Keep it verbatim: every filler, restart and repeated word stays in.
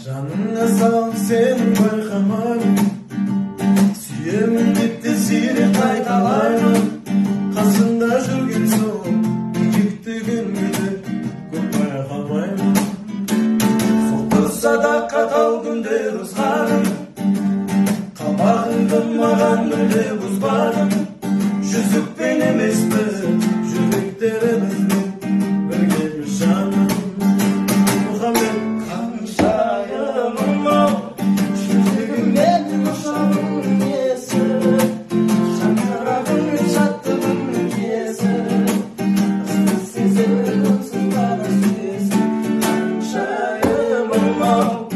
Жаныңа салып сені байқамаймын, сүйемін деп те сирек қайталаймын. Қасында жүрген соң биіктігіңді де көп байқамаймын. Соқтырса да қатал күндер ызғарым, қабағыңды маған мүлде бұзбадың. Жүзікпен емес біз жүректеріміздің біргеміз жаным. Мұхаммед қаншайымым-ау, жүрегіммен ұшамын есі, шаңырағым шаттығым кесі, ыстық сезім үнсіз ғана сүйесің. Қаншайымым-ау,